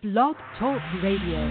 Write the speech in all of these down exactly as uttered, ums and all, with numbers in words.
Blog Talk Radio.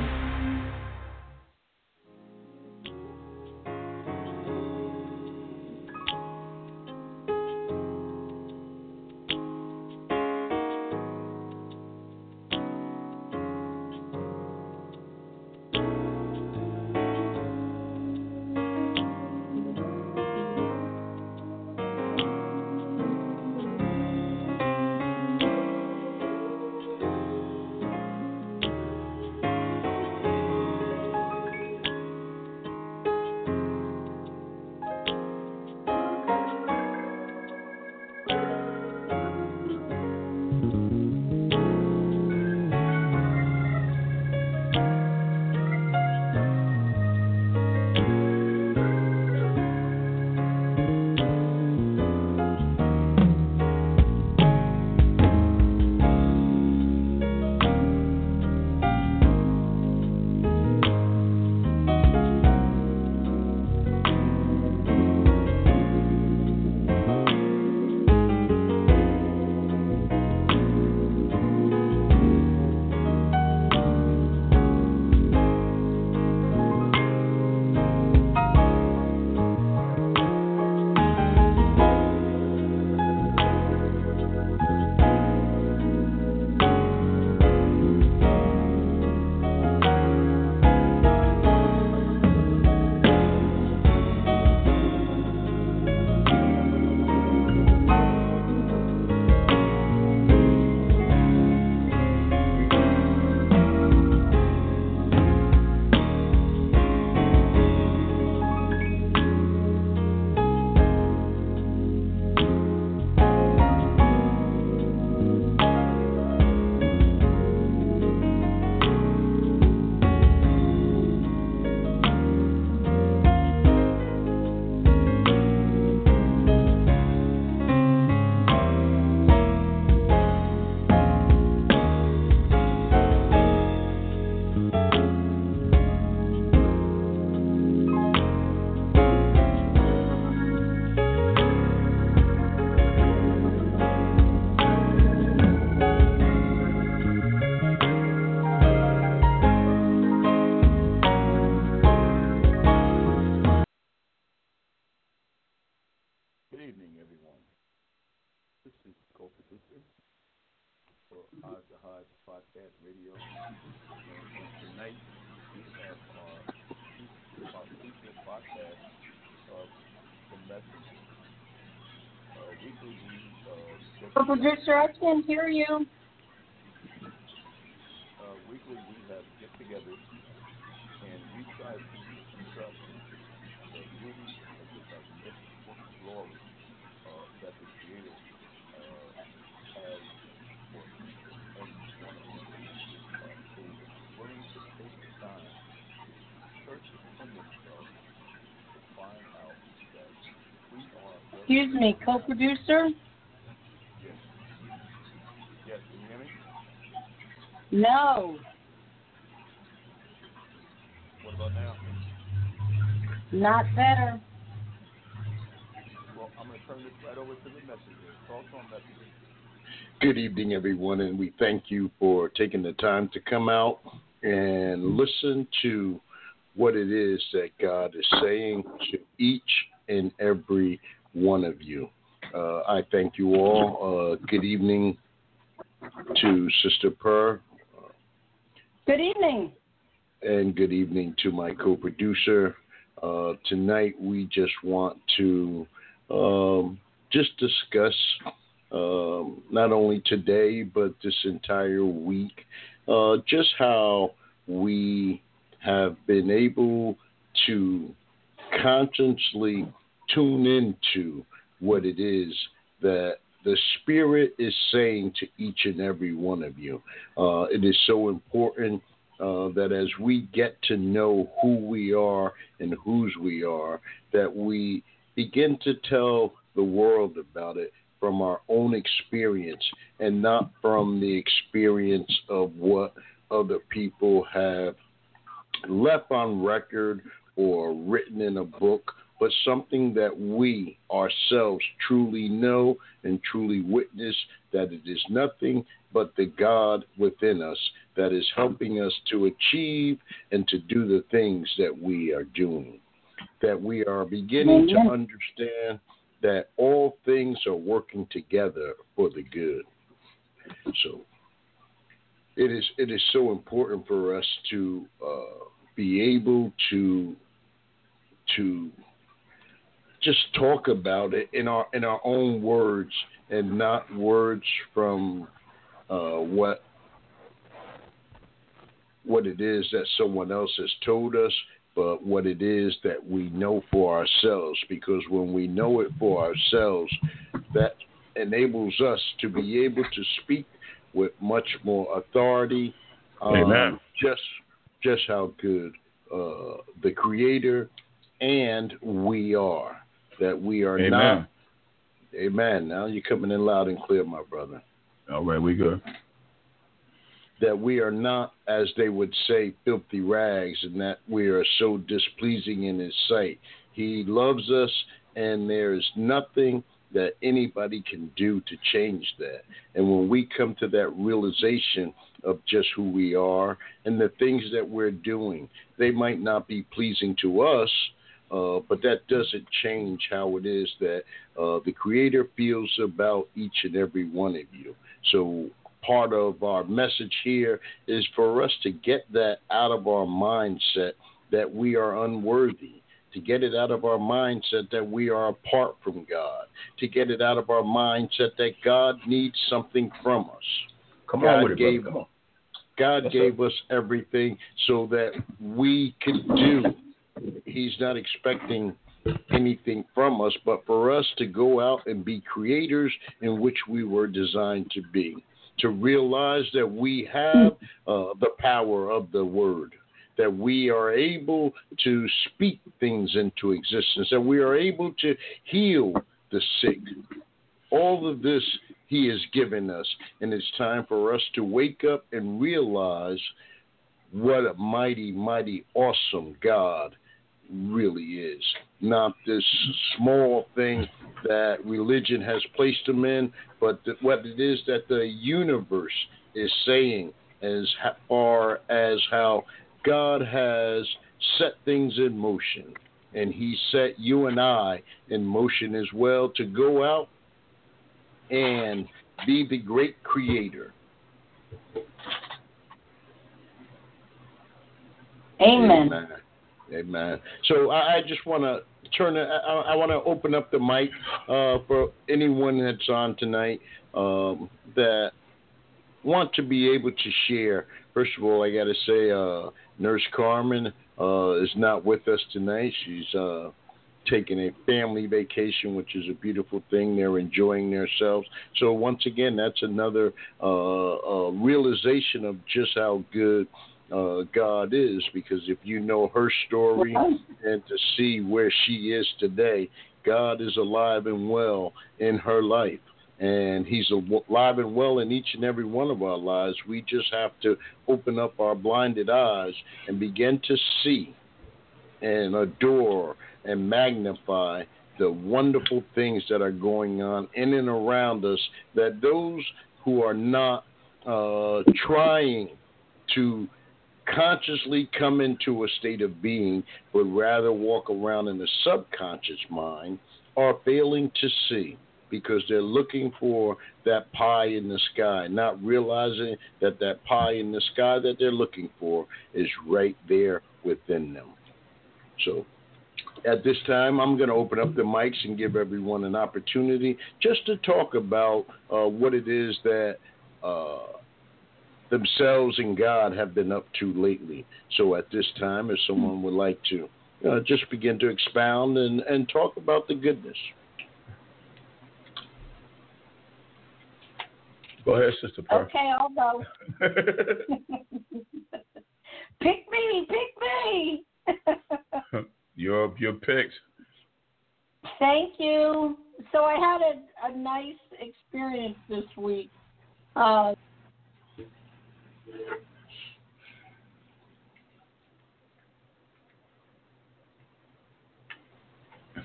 Producer, I can't hear you. Uh, weekly, we have get together and we try to discuss the beauty of the magnificent glory uh, that the Creator uh, has for each and every one of us. Uh, who is willing to take the time to search within themselves to find out that we are. Excuse me, co-producer? Yes, can you hear me? No. What about now? Not better. Well, I'm going to turn this right over to the messenger. Talk on messenger. Good evening, everyone, and we thank you for taking the time to come out and listen to what it is that God is saying to each and every one of you. Uh, I thank you all. Uh, good evening to Sister Purr. Good evening. And good evening to my co-producer. Uh, tonight we just want to um, just discuss um, not only today but this entire week uh, just how we have been able to consciously tune into what it is that the Spirit is saying to each and every one of you. Uh, it is so important uh, that as we get to know who we are and whose we are, that we begin to tell the world about it from our own experience and not from the experience of what other people have left on record or written in a book, but something that we ourselves truly know and truly witness, that it is nothing but the God within us that is helping us to achieve and to do the things that we are doing. That we are beginning to understand that all things are working together for the good. So it is it is so important for us to uh, be able to to just talk about it in our in our own words and not words from uh, what what it is that someone else has told us, but what it is that we know for ourselves. Because when we know it for ourselves, that enables us to be able to speak with much more authority. Um, Amen. Just just how good uh, the Creator and we are. That we are Amen. not. Amen. Now you're coming in loud and clear, my brother. All right, we good. That we are not, as they would say, filthy rags, and that we are so displeasing in His sight. He loves us, and there is nothing that anybody can do to change that. And when we come to that realization of just who we are and the things that we're doing, they might not be pleasing to us, uh, but that doesn't change how it is that uh, the Creator feels about each and every one of you. So part of our message here is for us to get that out of our mindset that we are unworthy, to get it out of our mindset that we are apart from God, to get it out of our mindset that God needs something from us. Come God on with it, gave, brother. Come on. God Yes, gave sir. us everything so that we could do. He's not expecting anything from us, but for us to go out and be creators in which we were designed to be. To realize that we have uh, the power of the word, that we are able to speak things into existence, that we are able to heal the sick. All of this He has given us, and it's time for us to wake up and realize what a mighty, mighty, awesome God really is. Not this small thing that religion has placed Him in, but what it is that the universe is saying as far as how God has set things in motion. And He set you and I in motion as well to go out and be the great creator. Amen. Amen. Amen. So I, I just want to turn it, I, I want to open up the mic uh, for anyone that's on tonight um, that want to be able to share. First of all, I got to say, uh, Nurse Carmen uh, is not with us tonight. She's uh, taking a family vacation, which is a beautiful thing. They're enjoying themselves. So once again, that's another uh, uh, realization of just how good Uh, God is, because if you know her story and to see where she is today, God is alive and well in her life, and He's alive and well in each and every one of our lives. We just have to open up our blinded eyes and begin to see and adore and magnify the wonderful things that are going on in and around us, that those who are not uh, trying to consciously come into a state of being, but rather walk around in the subconscious mind, are failing to see, because they're looking for that pie in the sky, not realizing that that pie in the sky that they're looking for is right there within them. So at this time, I'm going to open up the mics and give everyone an opportunity just to talk about uh, what it is that uh, themselves and God have been up to lately. So at this time, if someone would like to uh, just begin to expound and, and talk about the goodness. Go ahead, Sister Pearl. Okay, I'll go. Pick me, pick me. your your picks. Thank you. So I had a, a nice experience this week. Uh,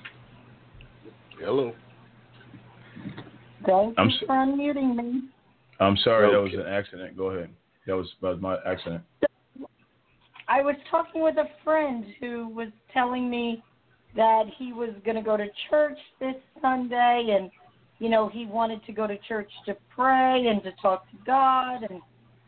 Hello. Thank I'm you so- for unmuting me. I'm sorry, that was Okay. an accident. Go ahead. That was, that was my accident. I was talking with a friend who was telling me that he was going to go to church this Sunday, and, you know, he wanted to go to church to pray and to talk to God, and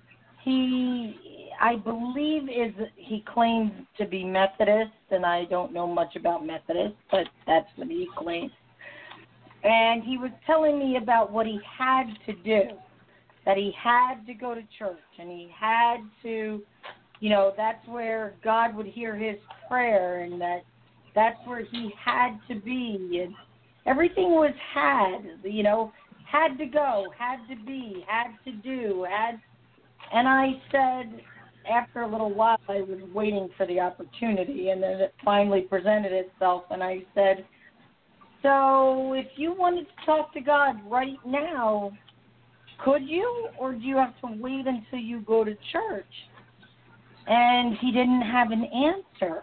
he, I believe, is he claims to be Methodist, and I don't know much about Methodist, but that's what he claims. And he was telling me about what he had to do, that he had to go to church, and he had to, you know, that's where God would hear his prayer, and that that's where he had to be, and everything was had, you know, had to go, had to be, had to do, had. And I said, after a little while, I was waiting for the opportunity, and then it finally presented itself, and I said, so if you wanted to talk to God right now, could you, or do you have to wait until you go to church? And he didn't have an answer.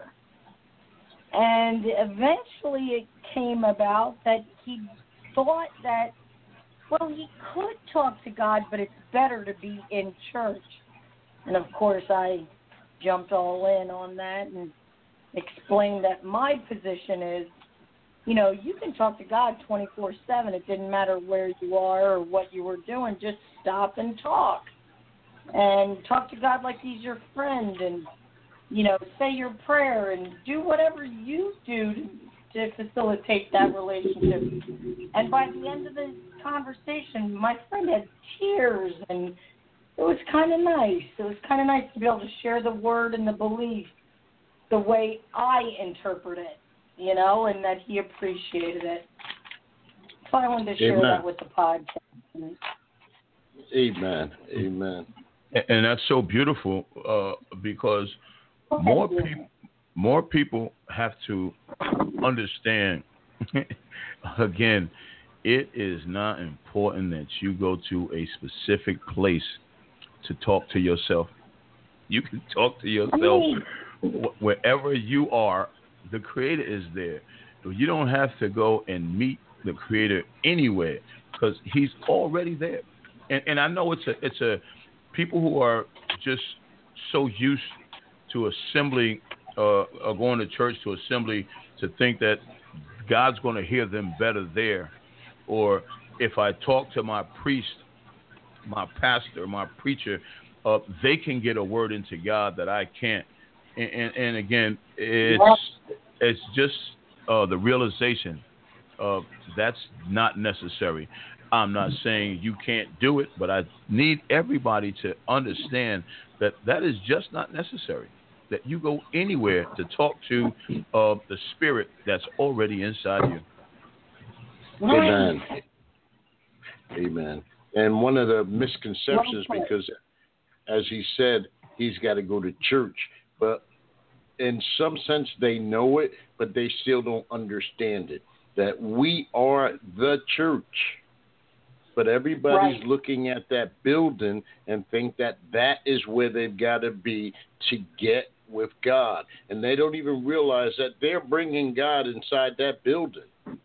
And eventually it came about that he thought that, well, he could talk to God, but it's better to be in church. And, of course, I jumped all in on that and explained that my position is, you know, you can talk to God twenty-four seven. It didn't matter where you are or what you were doing. Just stop and talk. And talk to God like he's your friend, and, you know, say your prayer and do whatever you do to, to facilitate that relationship. And by the end of the conversation, my friend had tears, and it was kind of nice. It was kind of nice to be able to share the word and the belief the way I interpret it, you know, and that he appreciated it. So I wanted to share Amen. that with the podcast. Amen. Amen. And that's so beautiful uh, because more people, more people have to understand. Again, it is not important that you go to a specific place to talk to yourself. You can talk to yourself wh- wherever you are. The Creator is there. You don't have to go and meet the Creator anywhere because He's already there. And, and I know it's a it's a people who are just so used to assembly, uh, or going to church to assembly, to think that God's going to hear them better there. Or if I talk to my priest, my pastor, my preacher, uh, they can get a word into God that I can't. And, and, and again, it's it's just uh, the realization of that's not necessary. I'm not saying you can't do it, but I need everybody to understand that that is just not necessary. That you go anywhere to talk to uh, the spirit that's already inside you. Amen. Amen. And one of the misconceptions, because as he said, he's got to go to church, but in some sense they know it, but they still don't understand it. That we are the church. But everybody's Right. looking at that building and think that that is where they've got to be to get with God. And they don't even realize that they're bringing God inside that building.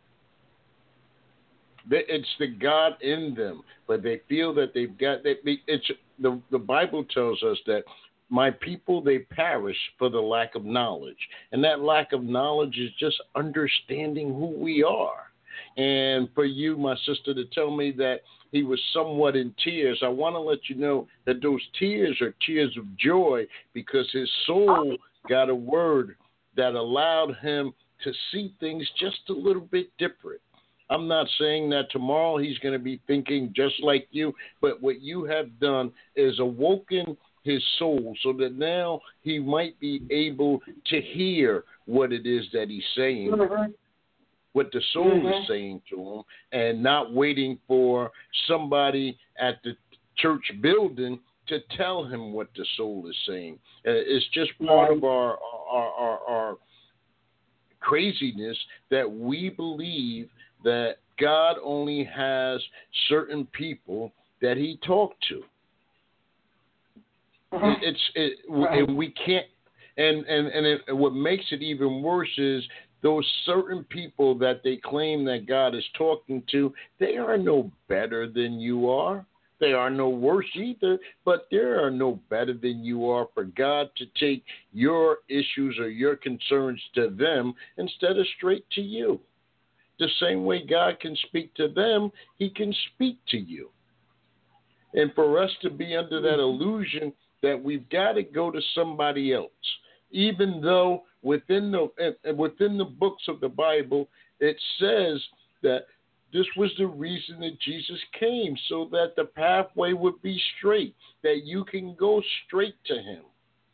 It's the God in them, but they feel that they've got that. It's the the Bible tells us that my people, they perish for the lack of knowledge, and that lack of knowledge is just understanding who we are. And for you, my sister, to tell me that he was somewhat in tears, I want to let you know that those tears are tears of joy because his soul got a word that allowed him to see things just a little bit different. I'm not saying that tomorrow he's going to be thinking just like you, but what you have done is awoken his soul so that now he might be able to hear what it is that he's saying. Mm-hmm. What the soul mm-hmm. is saying to him, and not waiting for somebody at the church building to tell him what the soul is saying. Uh, it's just part of our our, our our craziness that we believe that God only has certain people that he talked to. Uh-huh. It, it's it, right. and we can't. And and and it, what makes it even worse is those certain people that they claim that God is talking to, they are no better than you are. They are no worse either, but there are no better than you are for God to take your issues or your concerns to them instead of straight to you. The same way God can speak to them, he can speak to you. And for us to be under that illusion that we've got to go to somebody else, even though within the within the books of the Bible, it says that this was the reason that Jesus came, so that the pathway would be straight, that you can go straight to him.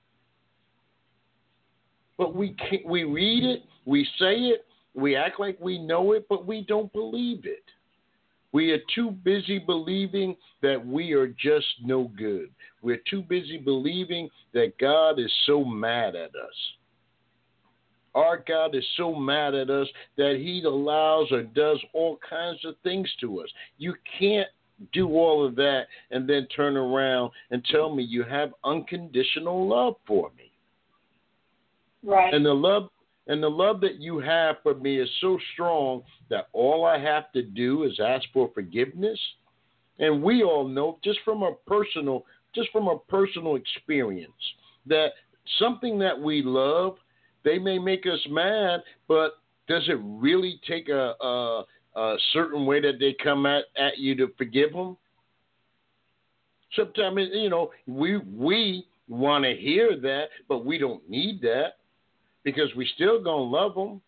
But we can't, we read it, we say it, we act like we know it, but we don't believe it. We are too busy believing that we are just no good. We're too busy believing that God is so mad at us. Our God is so mad at us that he allows or does all kinds of things to us. You can't do all of that and then turn around and tell me you have unconditional love for me. Right. And the love And the love that you have for me is so strong that all I have to do is ask for forgiveness. And we all know, just from a personal, just from a personal experience, that something that we love, they may make us mad, but does it really take a, a, a certain way that they come at, at you to forgive them? Sometimes, you know, we we want to hear that, but we don't need that. Because we still gonna love them,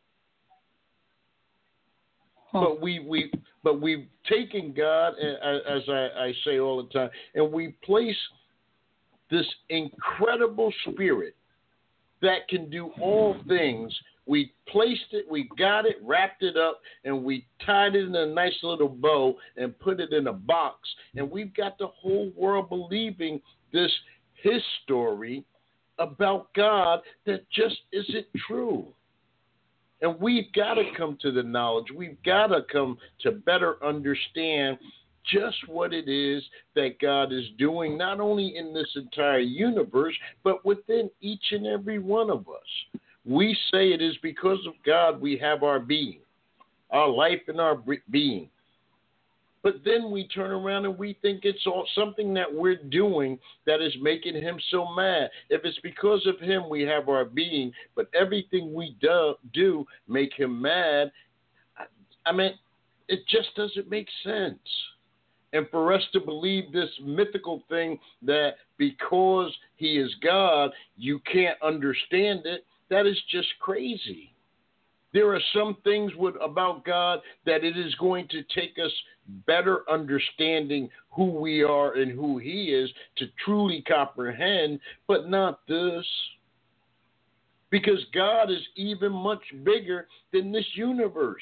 huh. but we we but we've taken God, as I, I say all the time, and we place this incredible spirit that can do all things. We placed it, we got it, wrapped it up, and we tied it in a nice little bow and put it in a box. And we've got the whole world believing this his story about God that just isn't true. And we've got to come to the knowledge. We've got to come to better understand just what it is that God is doing, not only in this entire universe, but within each and every one of us. We say it is because of God we have our being, our life and our being. But then we turn around and we think it's all something that we're doing that is making him so mad. If it's because of him we have our being, but everything we do, do make him mad, I, I mean, it just doesn't make sense. And for us to believe this mythical thing that because he is God, you can't understand it, that is just crazy. There are some things with, about God that it is going to take us better understanding who we are and who he is to truly comprehend, but not this. Because God is even much bigger than this universe.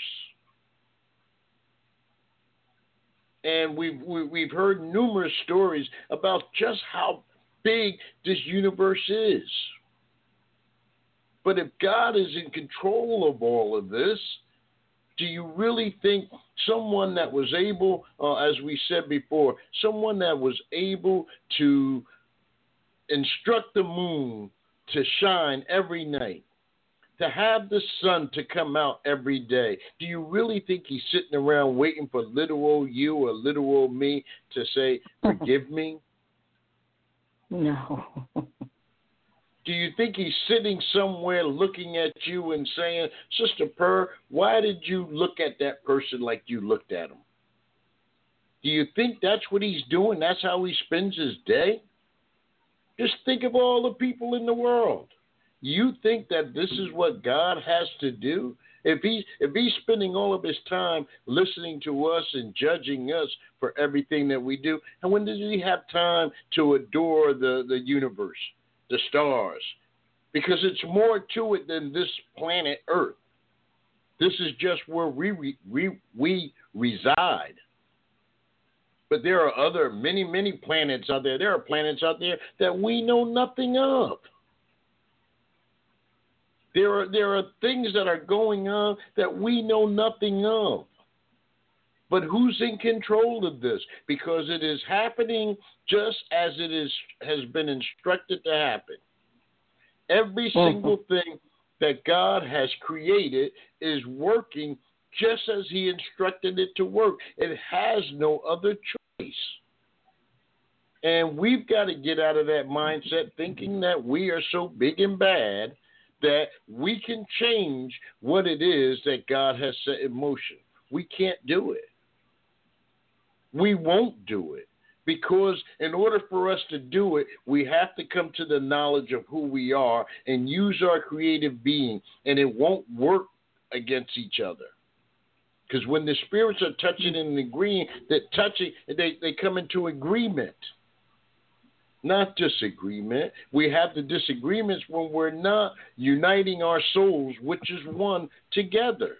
And we've, we, we've heard numerous stories about just how big this universe is. But if God is in control of all of this, do you really think someone that was able, uh, as we said before, someone that was able to instruct the moon to shine every night, to have the sun to come out every day, do you really think he's sitting around waiting for little old you or little old me to say, forgive me? No. Do you think he's sitting somewhere looking at you and saying, Sister Purr, why did you look at that person like you looked at him? Do you think that's what he's doing? That's how he spends his day? Just think of all the people in the world. You think that this is what God has to do? If he's, if he's spending all of his time listening to us and judging us for everything that we do, and when does he have time to adore the, the universe? The stars, because it's more to it than this planet Earth. This is just where we we we reside. But there are other many many planets out there. There are planets out there that we know nothing of. There are there are things that are going on that we know nothing of. But who's in control of this? Because it is happening just as it is has been instructed to happen. Every single thing that God has created is working just as he instructed it to work. It has no other choice. And we've got to get out of that mindset thinking that we are so big and bad that we can change what it is that God has set in motion. We can't do it. We won't do it. Because in order for us to do it, we have to come to the knowledge of who we are and use our creative being. And it won't work against each other. Because when the spirits are touching and agreeing, that touching, they, they come into agreement. Not disagreement. We have the disagreements when we're not uniting our souls, which is one, together.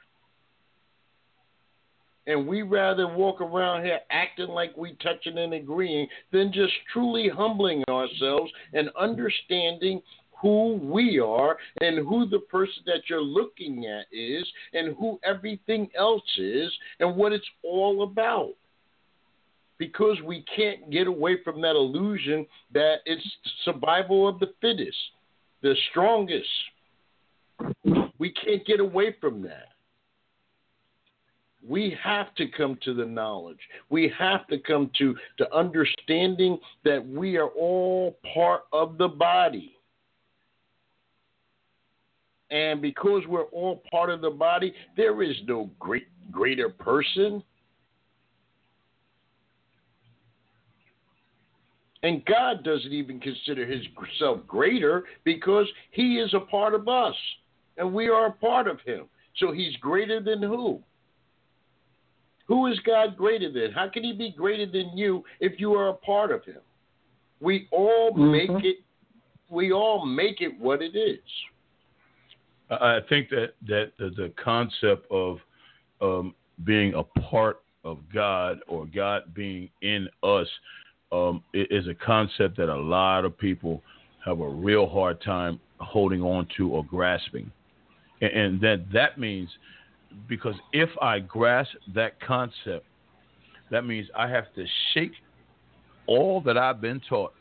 And we rather walk around here acting like we touching and agreeing than just truly humbling ourselves and understanding who we are and who the person that you're looking at is and who everything else is and what it's all about. Because we can't get away from that illusion that it's survival of the fittest, the strongest. We can't get away from that. We have to come to the knowledge. We have to come to the understanding that we are all part of the body. And because we're all part of the body, there is no great greater person. And God doesn't even consider himself greater because he is a part of us. And we are a part of him. So he's greater than who? Who is God greater than? How can he be greater than you if you are a part of him? We all make mm-hmm. it. We all make it what it is. I think that that the, the concept of um, being a part of God or God being in us um, is a concept that a lot of people have a real hard time holding on to or grasping, and, and that that means. Because if I grasp that concept, that means I have to shake all that I've been taught.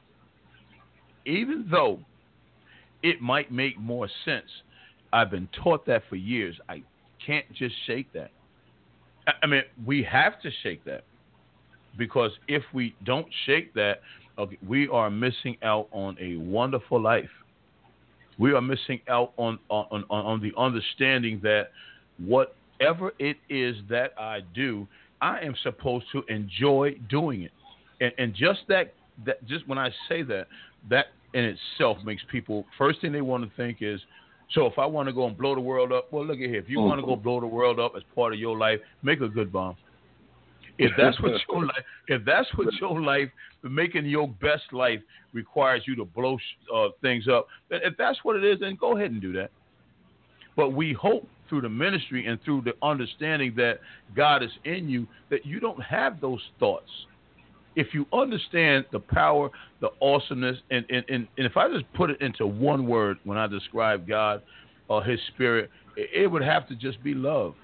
Even though it might make more sense, I've been taught that for years. I can't just shake that. I mean, we have to shake that. Because if we don't shake that, okay, we are missing out on a wonderful life. We are missing out on on, on, on the understanding that whatever it is that I do, I am supposed to enjoy doing it. And, and just that, that, just when I say that, that in itself makes people, first thing they want to think is, so if I want to go and blow the world up, well, look at here. If you mm-hmm. want to go blow the world up as part of your life, make a good bomb. If that's what your life, if that's what your life, making your best life requires you to blow uh, things up, then if that's what it is, then go ahead and do that. But we hope through the ministry and through the understanding that God is in you, that you don't have those thoughts. If you understand the power, the awesomeness, and, and, and, and if I just put it into one word when I describe God or his spirit, it, it would have to just be love.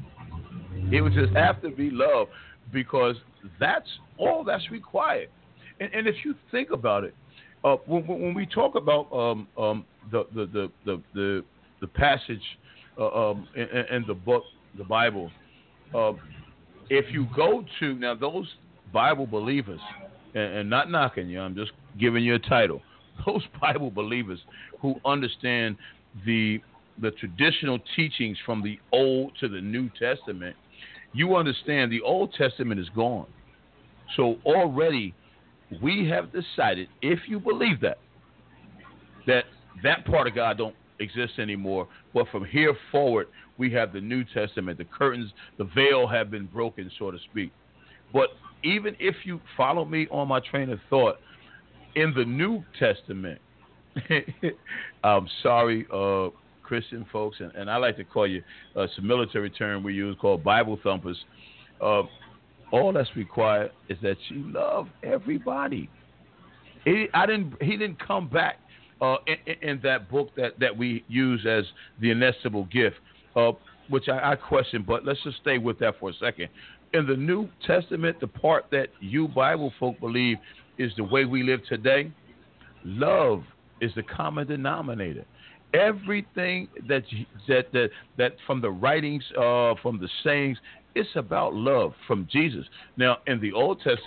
It would just have to be love, because that's all that's required. And, and if you think about it, uh, when, when we talk about um, um, the, the, the, the, the, the passage uh, um, in, in the book, the Bible, uh, if you go to, now those Bible believers, and, and not knocking you, I'm just giving you a title, those Bible believers who understand the the traditional teachings from the Old to the New Testament, you understand the Old Testament is gone. So already we have decided, if you believe that, that that part of God don't exist anymore, but from here forward we have the New Testament. The curtains, the veil have been broken, so to speak. But even if you follow me on my train of thought, in the New Testament, I'm sorry, uh, Christian folks, and, and I like to call you, uh, it's a military term we use called Bible thumpers. Uh, all that's required is that you love everybody. He, I didn't. He didn't come back uh, in, in that book that, that we use as the inestimable gift, uh, which I, I question. But let's just stay with that for a second. In the New Testament, the part that you Bible folk believe is the way we live today, love is the common denominator. Everything that that that, that from the writings, uh, from the sayings, it's about love from Jesus. Now, in the Old Testament,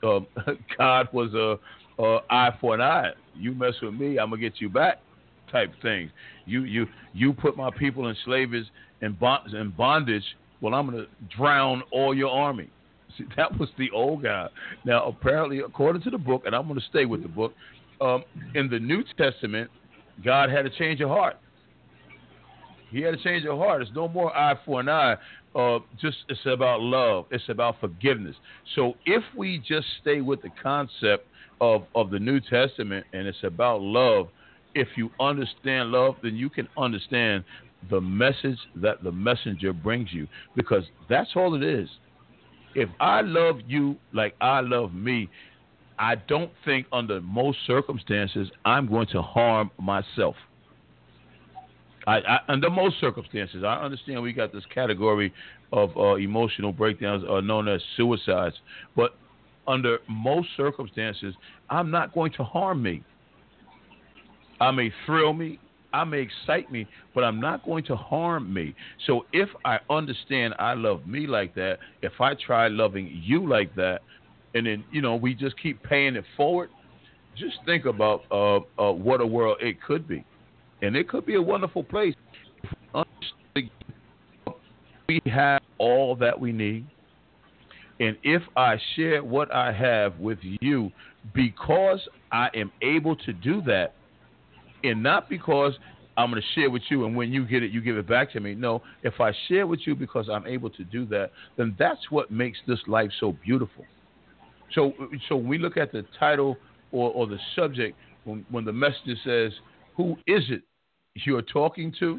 um, God was a, a eye for an eye. You mess with me, I'm gonna get you back. Type things. You you you put my people in slavery and bond, in bondage. Well, I'm gonna drown all your army. See, that was the old God. Now, apparently, according to the book, and I'm gonna stay with the book, um, in the New Testament, God had a change of heart. He had a change of heart. It's no more eye for an eye. Uh, just it's about love. It's about forgiveness. So if we just stay with the concept of, of the New Testament and it's about love, if you understand love, then you can understand the message that the messenger brings you, because that's all it is. If I love you like I love me, I don't think under most circumstances I'm going to harm myself. I, I, under most circumstances, I understand we got this category of uh, emotional breakdowns uh, known as suicides, but under most circumstances, I'm not going to harm me. I may thrill me, I may excite me, but I'm not going to harm me. So if I understand I love me like that, if I try loving you like that, and then, you know, we just keep paying it forward, just think about uh, uh, what a world it could be. And it could be a wonderful place. We have all that we need. And if I share what I have with you because I am able to do that, and not because I'm going to share with you and when you get it, you give it back to me. No, if I share with you because I'm able to do that, then that's what makes this life so beautiful. So so when we look at the title or, or the subject, when, when the messenger says, who is it you're talking to?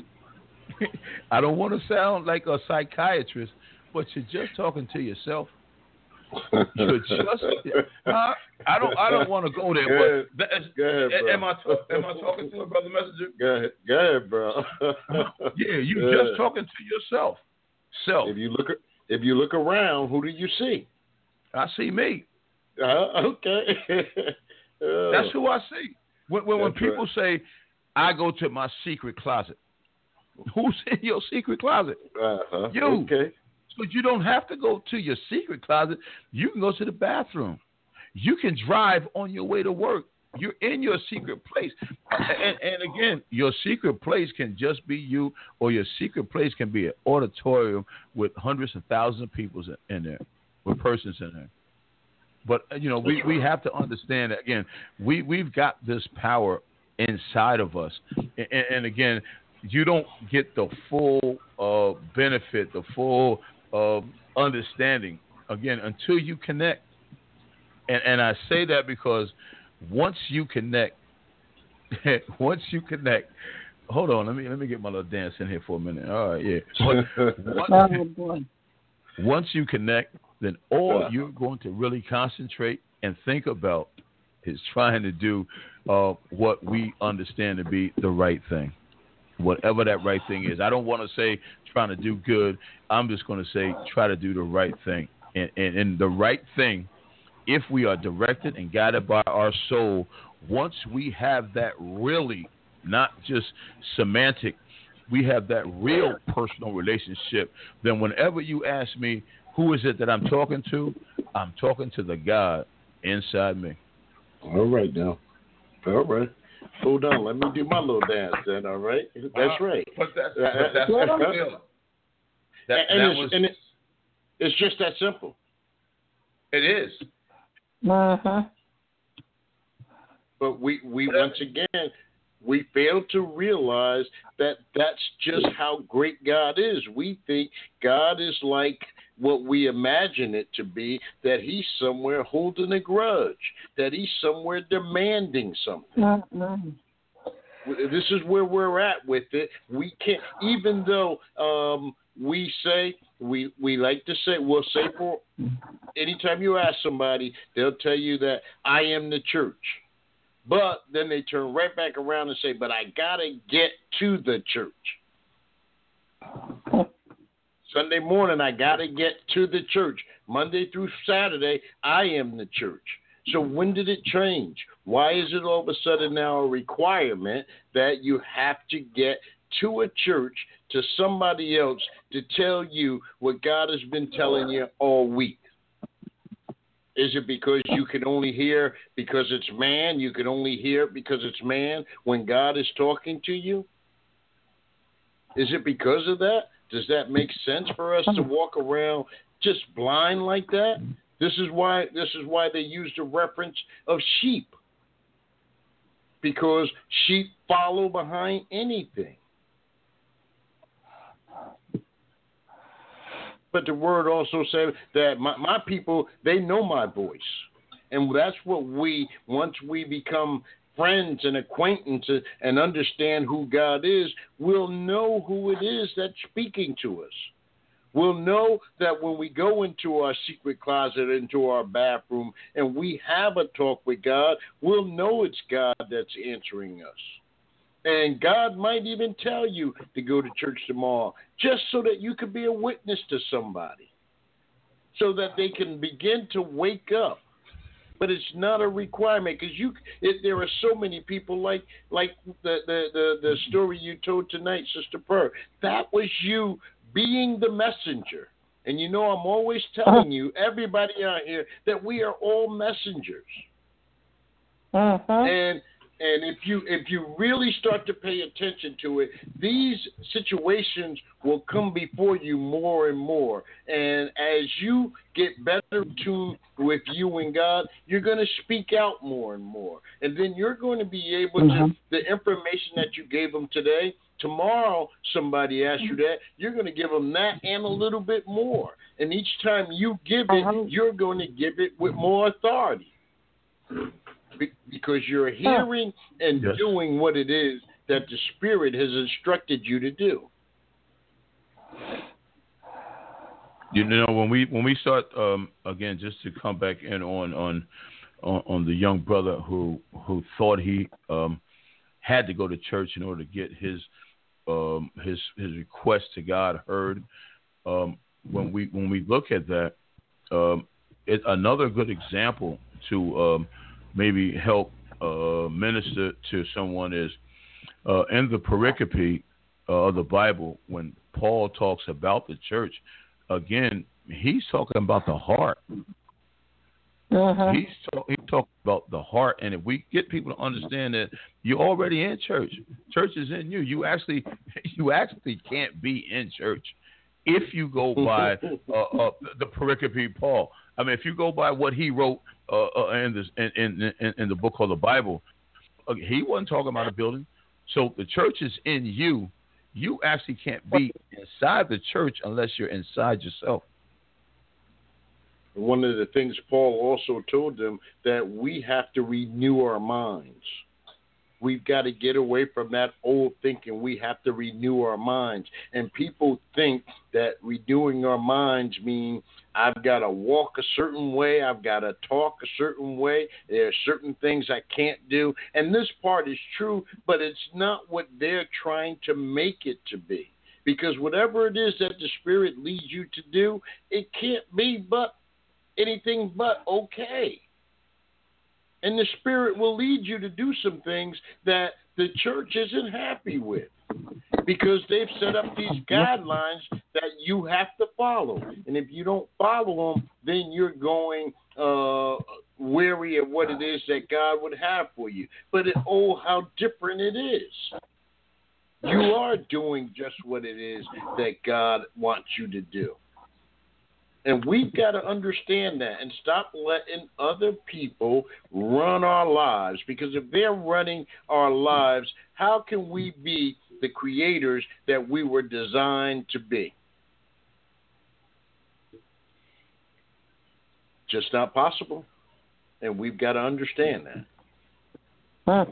I don't want to sound like a psychiatrist, but you're just talking to yourself. You're just, uh, I don't I don't want to go there, go but ahead, go ahead, bro. am I am I talking to a brother messenger? Go ahead, go ahead, bro. Yeah, you yeah. just talking to yourself. Self. If you look if you look around, who do you see? I see me. Uh, okay. uh, That's who I see. When when, when people right. say I go to my secret closet, who's in your secret closet? Uh-huh. You. Okay. So you don't have to go to your secret closet. You can go to the bathroom. You can drive on your way to work. You're in your secret place. And, and again, your secret place can just be you, or your secret place can be an auditorium with hundreds of thousands of people in there, with persons in there. But, you know, we, we have to understand that, again, we, we've got this power inside of us. And, and again, you don't get the full uh, benefit, the full uh, understanding, again, until you connect. And, and I say that because once you connect, once you connect, hold on, let me let me get my little dance in here for a minute. All right, yeah. Once, once you connect, then all you're going to really concentrate and think about is trying to do uh, what we understand to be the right thing, whatever that right thing is. I don't want to say trying to do good. I'm just going to say try to do the right thing. And, and, and the right thing, if we are directed and guided by our soul, once we have that really, not just semantic, we have that real personal relationship, then whenever you ask me, who is it that I'm talking to? I'm talking to the God inside me. All right, now. All right. Hold on. Let me do my little dance then, all right? That's uh, right. But that's, but that's what I'm feeling. That, and that it's, was, and it, it's just that simple. It is. Uh-huh. But we, we once again, we fail to realize that that's just how great God is. We think God is like what we imagine it to be, that he's somewhere holding a grudge, that he's somewhere demanding something. Uh-huh. This is where we're at with it. We can't, even though um, we say, we, we like to say, we'll say for anytime you ask somebody, they'll tell you that I am the church. But then they turn right back around and say, but I got to get to the church. Sunday morning, I got to get to the church. Monday through Saturday, I am the church. So when did it change? Why is it all of a sudden now a requirement that you have to get to a church, to somebody else, to tell you what God has been telling you all week? Is it because you can only hear because it's man? You can only hear because it's man when God is talking to you? Is it because of that? Does that make sense for us to walk around just blind like that? This is why this is why they use the reference of sheep. Because sheep follow behind anything. But the word also says that my, my people, they know my voice. And that's what we, once we become friends and acquaintances and understand who God is, we'll know who it is that's speaking to us. We'll know that when we go into our secret closet, into our bathroom, and we have a talk with God, we'll know it's God that's answering us. And God might even tell you to go to church tomorrow just so that you can be a witness to somebody, so that they can begin to wake up. But it's not a requirement because you. It, there are so many people like like the, the, the, the story you told tonight, Sister Pearl. That was you being the messenger. And you know I'm always telling you, everybody out here, that we are all messengers. Uh-huh. And And if you if you really start to pay attention to it, these situations will come before you more and more. And as you get better tuned with you and God, you're going to speak out more and more. And then you're going to be able mm-hmm. to, the information that you gave them today, tomorrow somebody asks you that, you're going to give them that and a little bit more. And each time you give it, uh-huh. you're going to give it with more authority. Because you're hearing and yes. doing what it is that the Spirit has instructed you to do. You know, when we when we start um, again, just to come back in on on on, on the young brother who who thought he um, had to go to church in order to get his um, his his request to God heard. Um, when we when we look at that, um, it, another good example to um, maybe help uh, minister to someone is uh, in the pericope uh, of the Bible when Paul talks about the church. Again, he's talking about the heart. Uh-huh. He's, talk, he's talking about the heart, and if we get people to understand that you're already in church, church is in you. You actually, you actually can't be in church if you go by uh, uh, the pericope Paul. I mean, if you go by what he wrote uh, uh, in, this, in, in, in, in the book called the Bible, uh, he wasn't talking about a building. So the church is in you. You actually can't be inside the church unless you're inside yourself. One of the things Paul also told them that we have to renew our minds. We've got to get away from that old thinking. We have to renew our minds. And people think that renewing our minds means I've got to walk a certain way. I've got to talk a certain way. There are certain things I can't do. And this part is true, but it's not what they're trying to make it to be. Because whatever it is that the Spirit leads you to do, it can't be but anything but okay. And the Spirit will lead you to do some things that the church isn't happy with because they've set up these guidelines that you have to follow. And if you don't follow them, then you're going uh, wary of what it is that God would have for you. But it, oh, how different it is. You are doing just what it is that God wants you to do. And we've got to understand that and stop letting other people run our lives. Because if they're running our lives, how can we be the creators that we were designed to be? Just not possible. And we've got to understand that. Huh.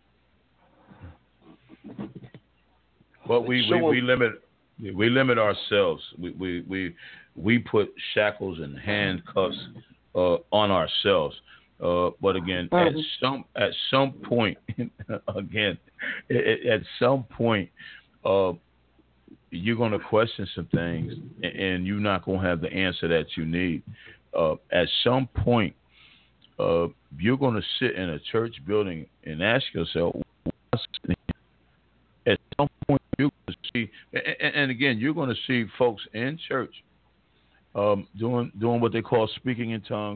But we, so we, we limit we limit ourselves. We we we, we put shackles and handcuffs uh, on ourselves. Uh, but again, uh-huh. at some at some point, again, at, at some point, uh, you're going to question some things, and you're not going to have the answer that you need. Uh, at some point, uh, you're going to sit in a church building and ask yourself, what's at some point you're going to see, and, and again, you're going to see folks in church um, doing doing what they call speaking in tongues,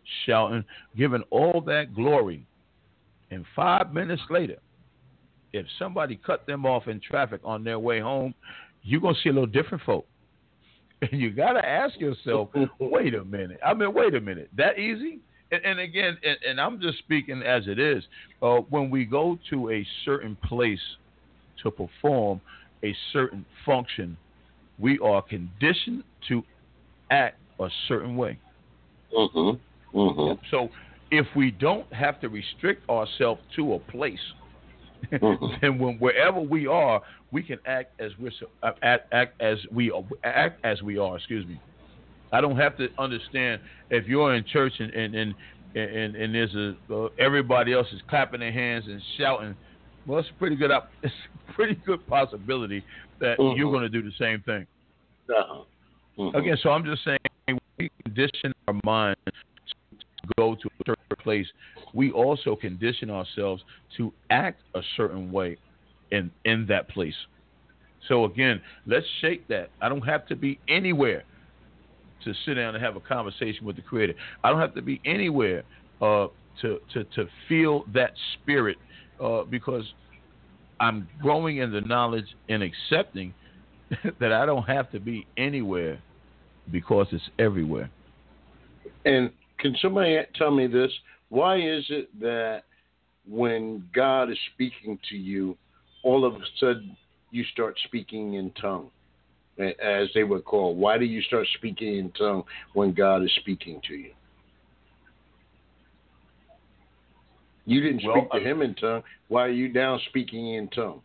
shouting, giving all that glory. And five minutes later, if somebody cut them off in traffic on their way home, you're going to see a little different folk. And you got to ask yourself, wait a minute. I mean, wait a minute. That easy? And, and again, and, and I'm just speaking as it is. Uh, when we go to a certain place to perform a certain function, we are conditioned to act a certain way. Mm-hmm. Mm-hmm. So if we don't have to restrict ourselves to a place, mm-hmm. then when wherever we are, we can act as we uh, act, act as we act as we are. Excuse me. I don't have to understand if you're in church and and and, and, and there's a uh, everybody else is clapping their hands and shouting. Well, it's a pretty good up. It's a pretty good possibility that mm-hmm. you're going to do the same thing. Uh-huh. Mm-hmm. Again, so I'm just saying we condition our mind to go to a certain place. We also condition ourselves to act a certain way in in that place. So again, let's shake that. I don't have to be anywhere to sit down and have a conversation with the Creator. I don't have to be anywhere uh, to, to to feel that spirit uh, because I'm growing in the knowledge and accepting that I don't have to be anywhere because it's everywhere. And can somebody tell me this? Why is it that when God is speaking to you, all of a sudden you start speaking in tongue, as they would call? Why do you start speaking in tongue when God is speaking to you? You didn't speak well, to him in tongue. Why are you now speaking in tongue?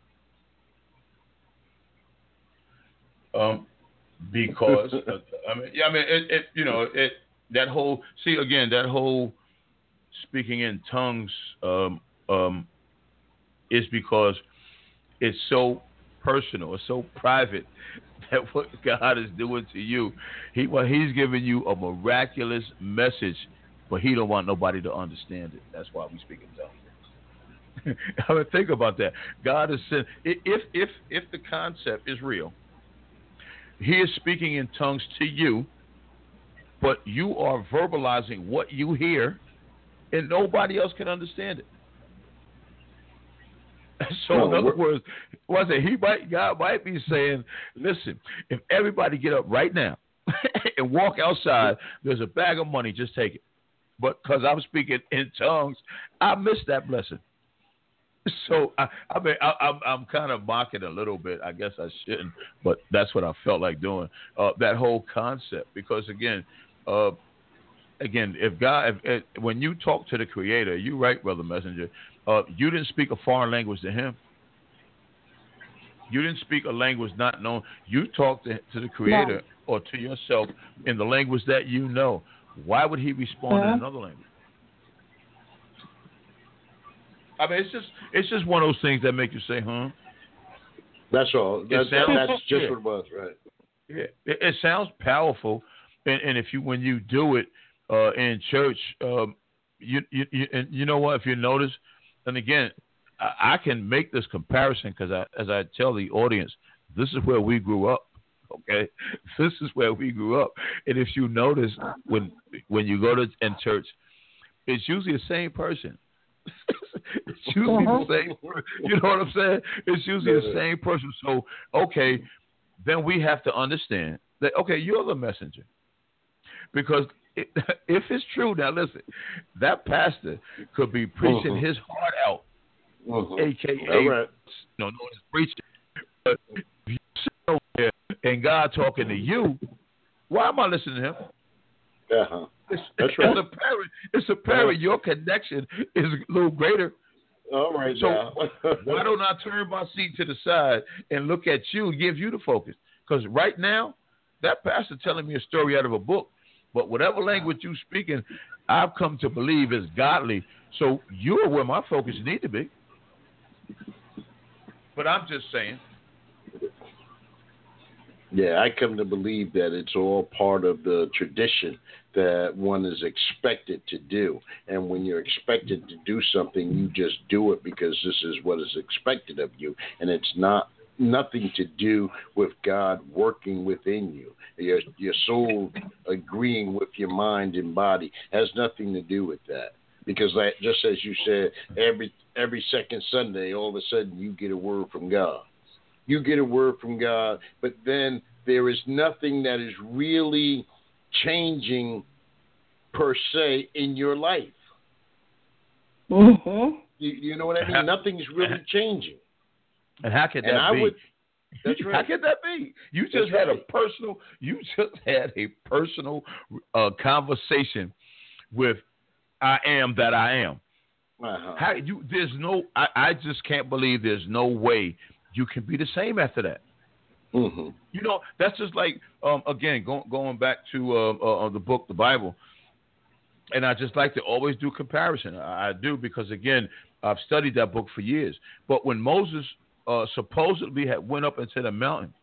Um, because uh, I mean, yeah, I mean, it, it, you know, it that whole see again that whole speaking in tongues um, um, is because it's so personal, it's so private that what God is doing to you, he well, He's giving you a miraculous message, but He don't want nobody to understand it. That's why we speak in tongues. I mean, think about that. God is saying, if if if the concept is real, He is speaking in tongues to you, but you are verbalizing what you hear, and nobody else can understand it. So, no, in other words, was it he might God might be saying, listen, if everybody get up right now and walk outside, there's a bag of money, just take it. But because I'm speaking in tongues, I missed that blessing. So I, I mean, I, I'm, I'm kind of mocking a little bit. I guess I shouldn't, but that's what I felt like doing. Uh, that whole concept, because again, uh, again, if God, if, if, when you talk to the Creator, you right, Brother Messenger, uh, you didn't speak a foreign language to Him. You didn't speak a language not known. You talked to, to the Creator no. or to yourself in the language that you know. Why would He respond uh-huh. in another language? I mean, it's just it's just one of those things that make you say, "Huh." That's all. That, sounds, that, that's just yeah. what it was, right? Yeah, it, it sounds powerful, and, and if you when you do it uh, in church, um, you, you you and you know what? If you notice, and again, I, I can make this comparison because I, as I tell the audience, this is where we grew up. Okay, this is where we grew up, and if you notice when when you go to in church, it's usually the same person. It's usually the same person. You know what I'm saying? It's usually the same person. So, okay, then we have to understand that, okay, you're the messenger. Because it, if it's true, now listen, that pastor could be preaching mm-hmm. his heart out, mm-hmm. a k a. Right. No, no, it's preaching. But if you sit over there and God talking to you, why am I listening to him? Uh-huh. It's, That's right. It's apparent. It's apparent your connection is a little greater. All right. So now. why don't I turn my seat to the side and look at you and give you the focus? Because right now, that pastor telling me a story out of a book, but whatever language you speaking, I've come to believe is godly. So you're where my focus need to be. But I'm just saying. Yeah, I come to believe that it's all part of the tradition that one is expected to do. And when you're expected to do something, you just do it because this is what is expected of you. And it's not nothing to do with God working within you. Your, your soul agreeing with your mind and body has nothing to do with that. Because like, just as you said, every every second Sunday, all of a sudden you get a word from God. You get a word from God, but then there is nothing that is really changing per se in your life. Mm-hmm. You, you know what I mean? Nothing's really changing. And how could that and I be? Would, that's right. How could that be? You just that's had right. a personal. You just had a personal uh, conversation with I am that I am. Uh-huh. How you? There's no. I, I just can't believe there's no way you can be the same after that. Mm-hmm. You know, that's just like um, again going going back to uh, uh, the book, the Bible. And I just like to always do comparison. I, I do because again, I've studied that book for years. But when Moses uh, supposedly had went up into the mountain,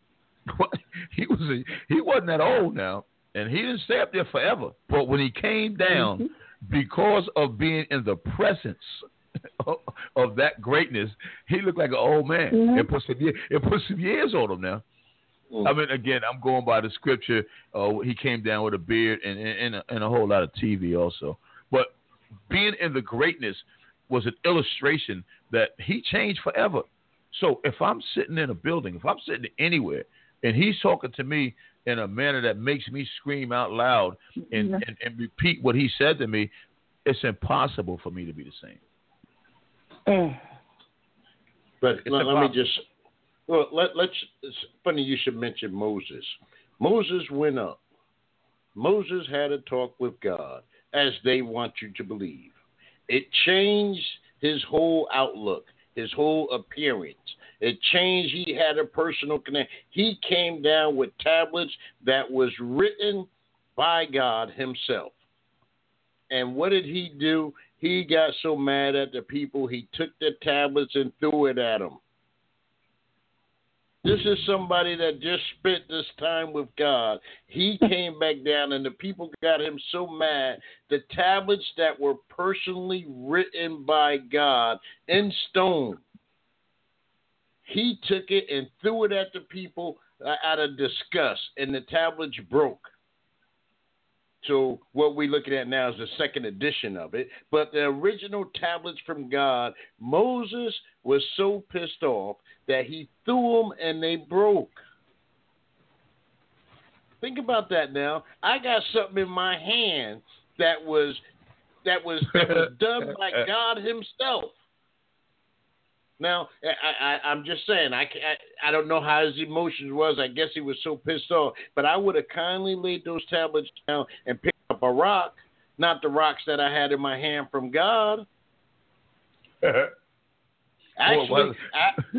he was a, he wasn't that old now, and he didn't stay up there forever. But when he came down, mm-hmm. because of being in the presence of, of that greatness, he looked like an old man. Mm-hmm. It put some it put some years on him now. Mm-hmm. I mean, again, I'm going by the scripture. Uh, he came down with a beard and, and, and, and a whole lot of T V also. But being in the greatness was an illustration that he changed forever. So if I'm sitting in a building, if I'm sitting anywhere, and he's talking to me in a manner that makes me scream out loud and, mm-hmm. and, and repeat what he said to me, it's impossible for me to be the same. Mm. But let, let me just, well, let, let's, it's funny you should mention Moses. Moses went up. Moses had a talk with God, as they want you to believe. It changed his whole outlook, his whole appearance. It changed. He had a personal connection. He came down with tablets that was written by God himself. And what did he do? He got so mad at the people, he took the tablets and threw it at them. This is somebody that just spent this time with God. He came back down, and the people got him so mad. The tablets that were personally written by God in stone, he took it and threw it at the people uh, out of disgust, and the tablets broke. So what we're looking at now is the second edition of it. But the original tablets from God, Moses was so pissed off that he threw them and they broke. Think about that now. I got something in my hand that was that was that was done by God himself. Now, I, I, I'm just saying, I, I, I don't know how his emotions was. I guess he was so pissed off. But I would have kindly laid those tablets down and picked up a rock, not the rocks that I had in my hand from God. Actually, well, I,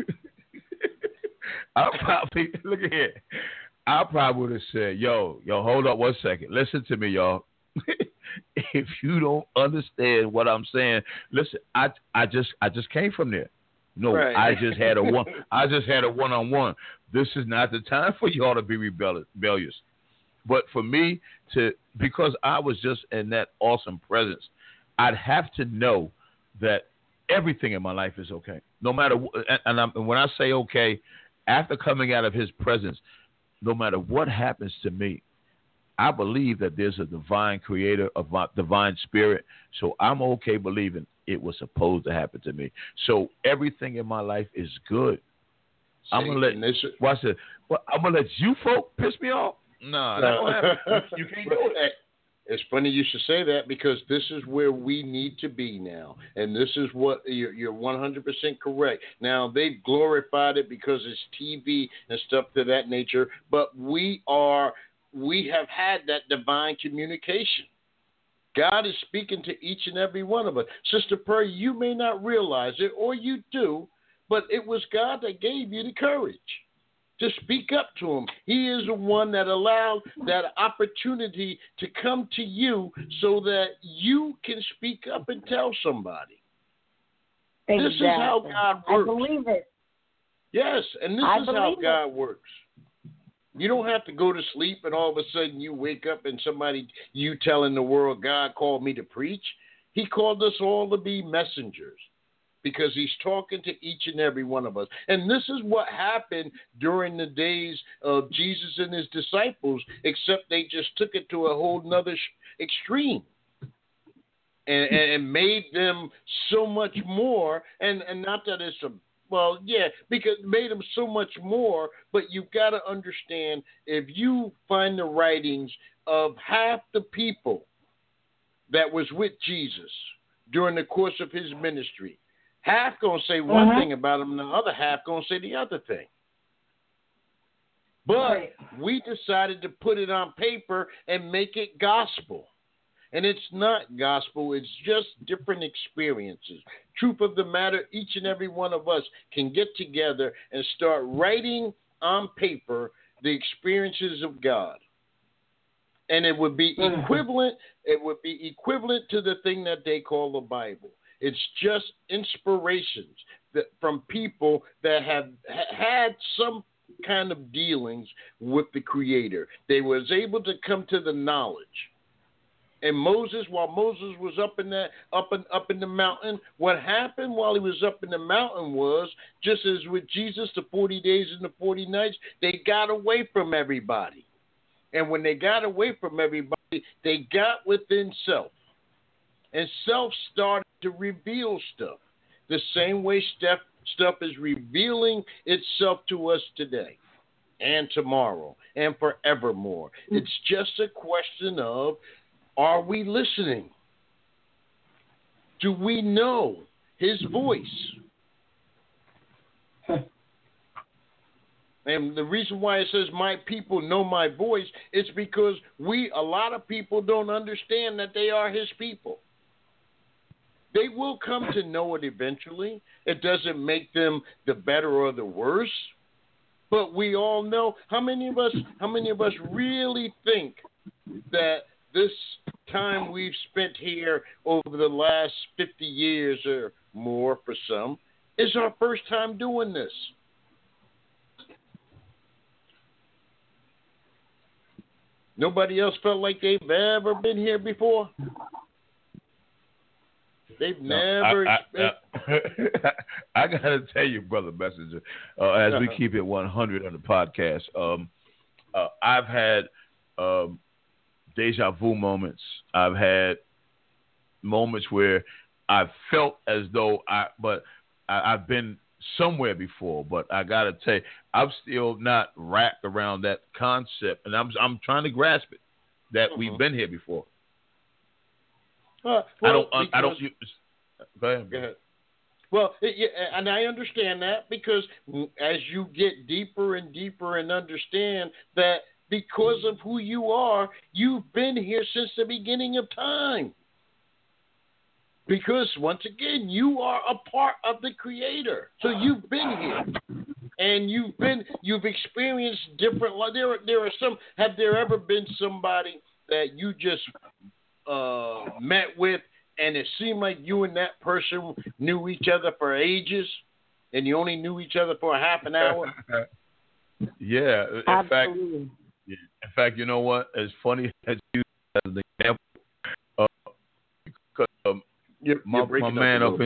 I probably, look at here. I probably would have said, yo, yo, hold up one second. Listen to me, y'all. If you don't understand what I'm saying, listen, I, I just I just came from there. No, right. I just had a one. I just had a one-on-one. This is not the time for y'all to be rebellious. But for me to, because I was just in that awesome presence, I'd have to know that everything in my life is okay. No matter, and, I'm, and when I say okay, after coming out of his presence, no matter what happens to me, I believe that there's a divine creator, a divine spirit. So I'm okay believing it was supposed to happen to me. So everything in my life is good. See, I'm gonna let this, watch it. Well, I'm gonna let you folk piss me off. No, that won't happen. You can't do it. It's funny you should say that because this is where we need to be now, and this is what you're, you're one hundred percent correct. Now they've glorified it because it's T V and stuff to that nature, but we are we have had that divine communication. God is speaking to each and every one of us. Sister Prairie, you may not realize it, or you do, but it was God that gave you the courage to speak up to him. He is the one that allowed that opportunity to come to you so that you can speak up and tell somebody. Exactly. This is how God works. I believe it. Yes, and this I is how God it. works. You don't have to go to sleep and all of a sudden you wake up and somebody, you telling the world, God called me to preach. He called us all to be messengers. because he's talking to each and every one of us. And this is what happened during the days of Jesus and his disciples, except they just took it to a whole nother extreme. And, and made them so much more, and, and not that it's a, well, yeah, because it made them so much more, but you've got to understand, if you find the writings of half the people that was with Jesus during the course of his ministry, half going to say one uh-huh. thing about him, and the other half going to say the other thing. But right. we decided to put it on paper and make it gospel. And it's not gospel, it's just different experiences. Truth of the matter, each and every one of us can get together and start writing on paper the experiences of God. And it would be equivalent, it would be equivalent to the thing that they call the Bible. It's just inspirations that, from people that have ha- had some kind of dealings with the Creator. They was able to come to the knowledge. And Moses, while Moses was up in that up and up in the mountain, what happened while he was up in the mountain was, just as with Jesus, the forty days and the forty nights, they got away from everybody. And when they got away from everybody, they got within self. And self started to reveal stuff. The same way stuff, stuff is revealing itself to us today and tomorrow and forevermore. It's just a question of, are we listening? Do we know his voice? And the reason why it says my people know my voice is because we, a lot of people don't understand that they are his people. They will come to know it eventually. It doesn't make them the better or the worse. But we all know, how many of us, how many of us really think that this time we've spent here over the last fifty years or more for some is our first time doing this? Nobody else felt like they've ever been here before? They've no, never. I, I, I, I got to tell you, Brother Messenger, uh, as we keep it one hundred on the podcast, um, uh, I've had um, deja vu moments. I've had moments where I felt as though I, but I, I've been somewhere before. But I got to tell you, I'm still not wrapped around that concept, and I'm I'm trying to grasp it that mm-hmm. we've been here before. Uh, well, I don't. because, I don't. Go ahead. Go ahead. Well, it, yeah, and I understand that, because as you get deeper and deeper and understand that because of who you are, you've been here since the beginning of time. Because once again, you are a part of the Creator, so you've been here, and you've been you've experienced different. There, there are some. Have there ever been somebody that you just uh, met with, and it seemed like you and that person knew each other for ages, and you only knew each other for a half an hour? Yeah, in Absolutely. fact, in fact, you know what? As funny as you as an example, uh, because, um, you're, my, you're my man up up in.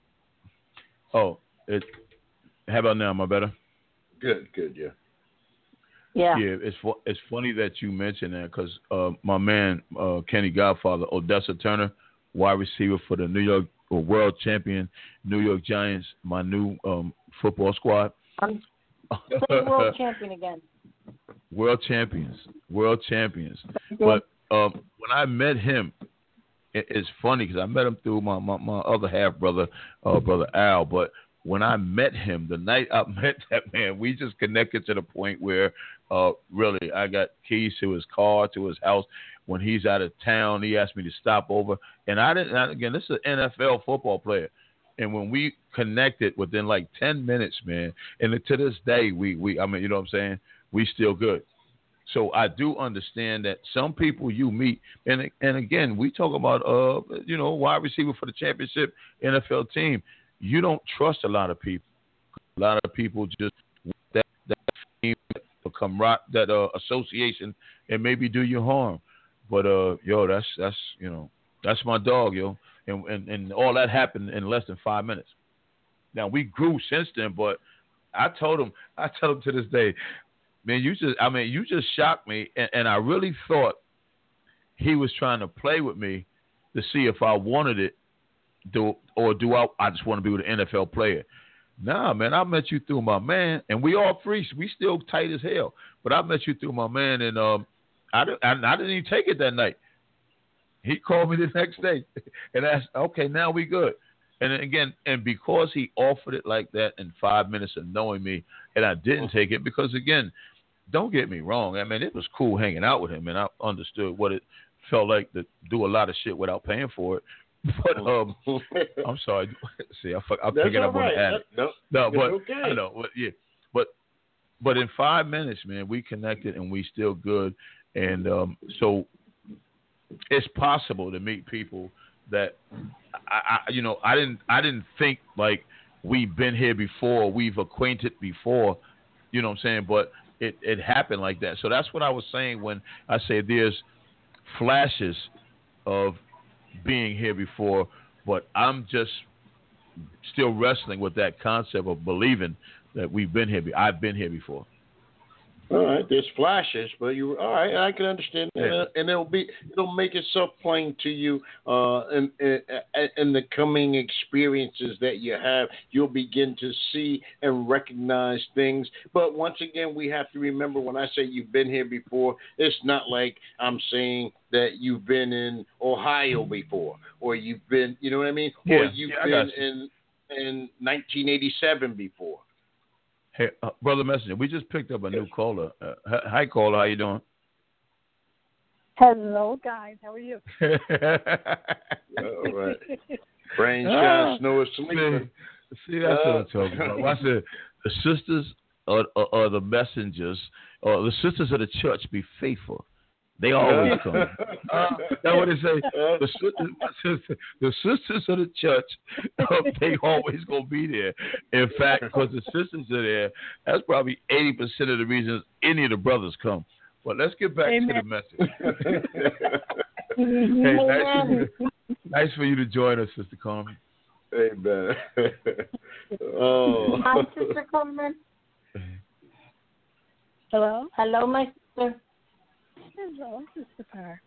Oh, it. How about now? Am I better? Good, good, yeah. Yeah. Yeah, it's it's funny that you mentioned that, because uh, my man uh, Kenny Godfather, Odessa Turner, wide receiver for the New York or world champion New York Giants, my new um, football squad. I'm saying world champion again. World champions, world champions. But um, when I met him, it, it's funny because I met him through my, my, my other half brother, uh, brother Al. But when I met him, the night I met that man, we just connected to the point where uh, really I got keys to his car, to his house. When he's out of town, he asked me to stop over. And I didn't, again, this is an N F L football player. And when we connected within like ten minutes, man, and to this day, we, we I mean, you know what I'm saying? We still good. So I do understand that some people you meet, and and again, we talk about, uh, you know, wide receiver for the championship N F L team. You don't trust a lot of people. A lot of people just that that team, become rock, that uh, association, and maybe do you harm. But uh, yo, that's that's you know, that's my dog, yo, and and, and all that happened in less than five minutes. Now we grew since then, but I told him, I tell him to this day, man, you just, I mean, you just shocked me, and, and I really thought he was trying to play with me to see if I wanted it, do or do I? I just want to be with an N F L player. Nah, man, I met you through my man, and we all three, we still tight as hell. But I met you through my man, and um, I, I, I didn't even take it that night. He called me the next day and asked, okay, now we good. And then again, and because he offered it like that in five minutes of knowing me, and I didn't take it, because again, don't get me wrong. I mean, it was cool hanging out with him, and I understood what it felt like to do a lot of shit without paying for it. But um, I'm sorry. See, I, I'm That's picking up right. on the addict. No, no, but okay. I know, but yeah, but but in five minutes, man, we connected and we still good, and um, so it's possible to meet people that I, I, you know, I didn't, I didn't think like we've been here before, we've acquainted before, you know what I'm saying? But it, it happened like that. So that's what I was saying when I say there's flashes of being here before, but I'm just still wrestling with that concept of believing that we've been here. I've been here before. All right, there's flashes, but you all right? I can understand, that. Yeah. and it'll be it'll make itself plain to you. Uh, in, in in the coming experiences that you have, you'll begin to see and recognize things. But once again, we have to remember when I say you've been here before, it's not like I'm saying that you've been in Ohio before, or you've been, you know what I mean, yeah. or you've yeah, been you. in in nineteen eighty-seven before. Hey, uh, Brother Messenger, we just picked up a new caller. Uh, hi, caller. How you doing? Hello, guys. How are you? All right. Brain shine, snow is sleeping. See, see, that's uh, what I'm talking about. I said the sisters are, are, are the messengers, or the sisters of the church be faithful. They always come. Uh, that's what they say. The sisters, the sisters of the church, uh, they always gonna be there. In fact, because the sisters are there, that's probably eighty percent of the reasons any of the brothers come. But let's get back Amen. to the message. Hey, nice for, you, nice for you to join us, Sister Carmen. Amen. Oh. Hi, Sister Carmen. Hello. Hello, my sister. Hello, Sister Parr.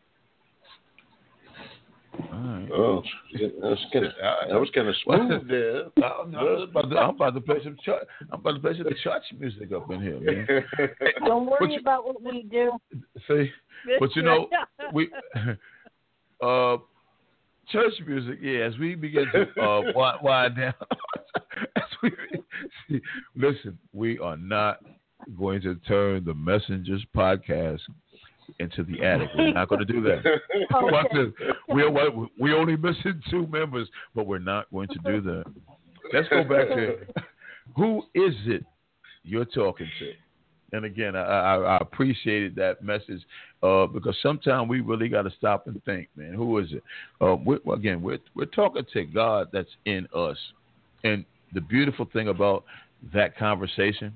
All right. Oh, that was kind of that was kind of smooth there. I'm, I'm, about to, I'm about to play some church. I'm about to play some church music up in here, man. Don't worry you, about what we do. See, but you know, we uh, church music. Yeah, as we begin to uh, wind, wind down. as we, see, listen, we are not going to turn the Messengers podcast into the attic. We're not going to do that. Okay. We're, we're only missing two members, but we're not going to do that. Let's go back to who is it you're talking to? And again, I, I, I appreciated that message uh, because sometimes we really got to stop and think, man, who is it? Uh, we're, again, we're, we're talking to God that's in us. And the beautiful thing about that conversation,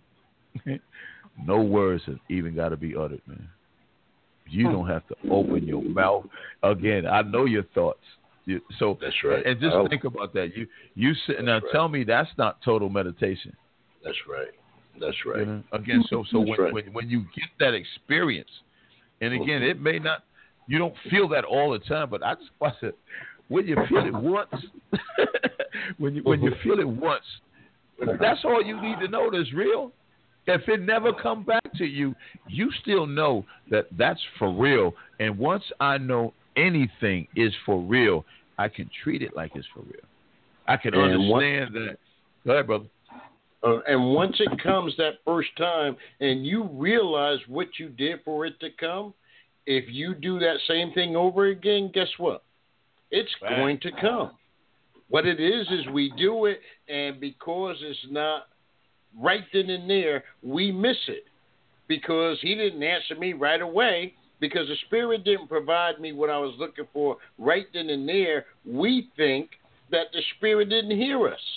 no words have even got to be uttered, man. You don't have to open your mouth. Again, I know your thoughts. You, so that's right. And just oh. think about that. You you sit now. Right. Tell me that's not total meditation. That's right. That's right. You know? Again, so so when, right. when when you get that experience, and again, it may not. You don't feel that all the time, but I just I said, when you feel it once, when you when you feel it once, that's all you need to know that's real. If it never come back to you, you still know that that's for real. And once I know anything is for real, I can treat it like it's for real. I can and understand one, that. Go ahead, brother. Uh, and once it comes that first time and you realize what you did for it to come, if you do that same thing over again, guess what? It's right. going to come. What it is is we do it, and because it's not right then and there, we miss it because he didn't answer me right away because the Spirit didn't provide me what I was looking for right then and there. We think that the Spirit didn't hear us.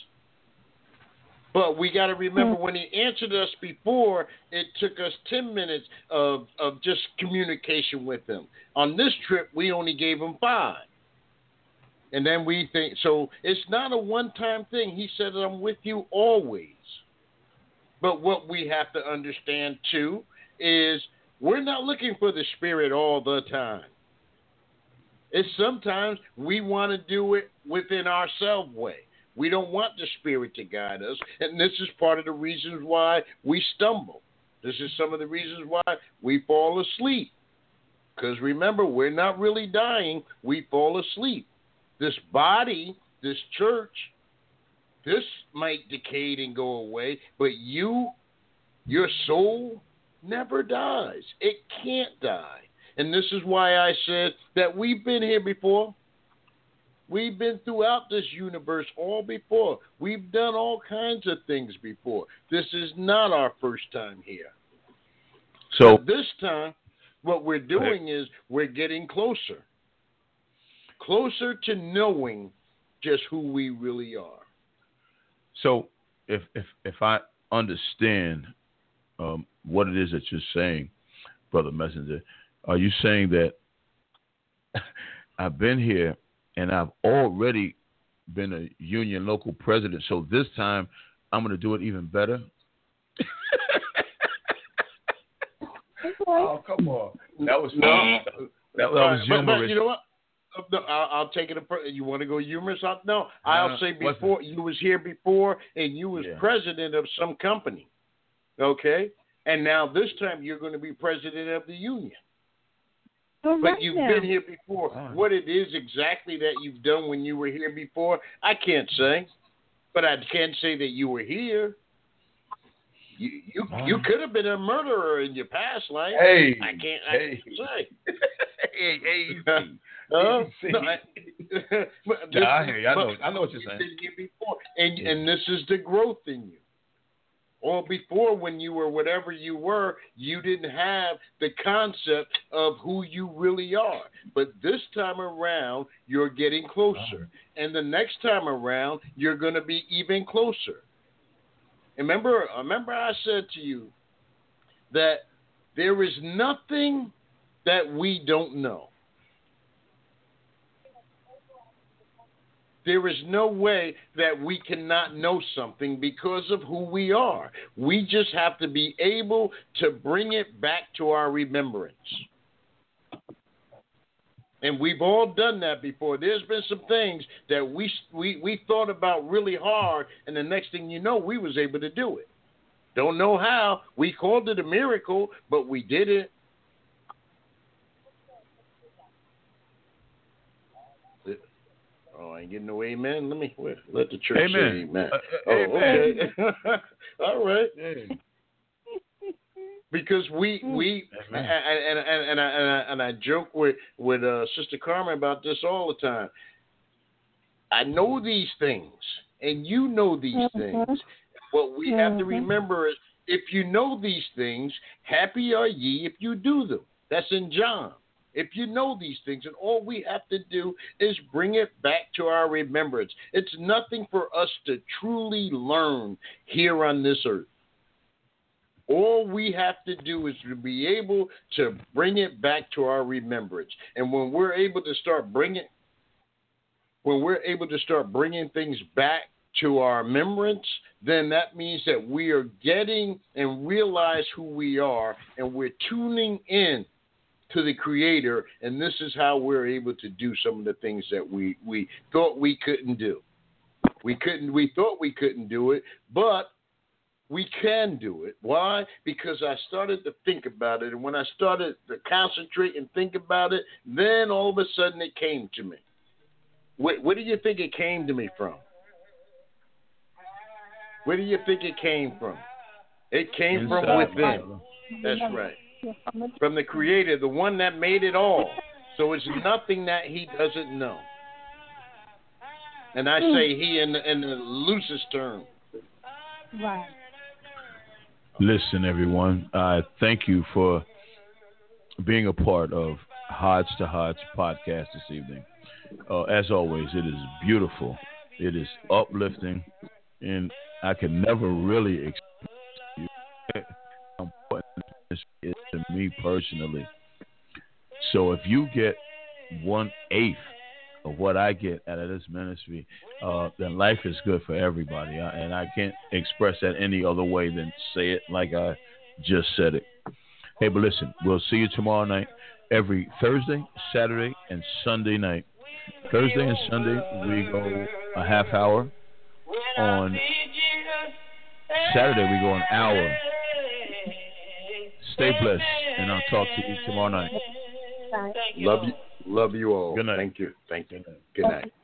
But we got to remember when he answered us before, it took us ten minutes of, of just communication with him. On this trip, we only gave him five. And then we think, so it's not a one-time thing. He said, I'm with you always. But what we have to understand, too, is we're not looking for the Spirit all the time. It's sometimes we want to do it within ourselves way. We don't want the Spirit to guide us. And this is part of the reasons why we stumble. This is some of the reasons why we fall asleep. Because remember, we're not really dying. We fall asleep. This body, this church, this might decay and go away, but you, your soul, never dies. It can't die. And this is why I said that we've been here before. We've been throughout this universe all before. We've done all kinds of things before. This is not our first time here. So but this time, what we're doing is we're getting closer. Closer to knowing just who we really are. So if if if I understand um, what it is that you're saying, Brother Messenger, are you saying that I've been here and I've already been a union local president, so this time I'm going to do it even better? Oh, come on. That was no. That, that was humorous. But, but you know what? No, I'll, I'll take it. You want to go humorous? No, I'll say before you was here before, and you was yeah. president of some company, okay? And now this time you're going to be president of the union. All but right you've now. been here before. Right. What it is exactly that you've done when you were here before, I can't say, but I can say that you were here. You you, right. you could have been a murderer in your past life. Hey, I can't, I hey. can't say. hey, hey. Uh, no, I, this, I hear you. I know, I know what you're saying. Here before, and, yeah. and this is the growth in you. Or before, when you were whatever you were, you didn't have the concept of who you really are. But this time around, you're getting closer. Uh-huh. And the next time around, you're going to be even closer. And remember, remember I said to you that there is nothing that we don't know. There is no way that we cannot know something because of who we are. We just have to be able to bring it back to our remembrance. And we've all done that before. There's been some things that we we, we thought about really hard, and the next thing you know, we was able to do it. Don't know how. We called it a miracle, but we did it. Oh, I ain't getting no amen. Let me wait, let the church amen. say amen. Uh, oh, amen. okay. All right. Amen. Because we we and and, and, and, I, and I and I joke with with uh, Sister Carmen about this all the time. I know these things, and you know these mm-hmm. things. What we mm-hmm. have to remember is, if you know these things, happy are ye if you do them. That's in John. If you know these things, and all we have to do is bring it back to our remembrance. It's nothing for us to truly learn here on this earth. All we have to do is to be able to bring it back to our remembrance. And when we're able to start bringing, when we're able to start bringing things back to our remembrance, then that means that we are getting and realize who we are, and we're tuning in to the Creator, and this is how we're able to do some of the things that we, we thought we couldn't do. We couldn't. We thought we couldn't do it, but we can do it. Why? Because I started to think about it, and when I started to concentrate and think about it, then all of a sudden it came to me. Where, where do you think it came to me from? Where do you think it came from? It came from within. That's right. From the Creator, the one that made it all. So it's nothing that He doesn't know. And I say He in the, in the loosest term. Right. Listen, everyone, I thank you for being a part of Hearts to Hearts podcast this evening. Uh, as always, it is beautiful. It is uplifting. And I can never really explain how important this is to me personally. So if you get one eighth of what I get out of this ministry, uh, then life is good for everybody. Uh, and I can't express that any other way than say it like I just said it. Hey, but listen, we'll see you tomorrow night, every Thursday, Saturday, and Sunday night. Thursday and Sunday, we go a half hour. On Saturday, we go an hour. Stay blessed, and I'll talk to you tomorrow night. Love you, love you all. Good night. Thank you. Thank you. Good night.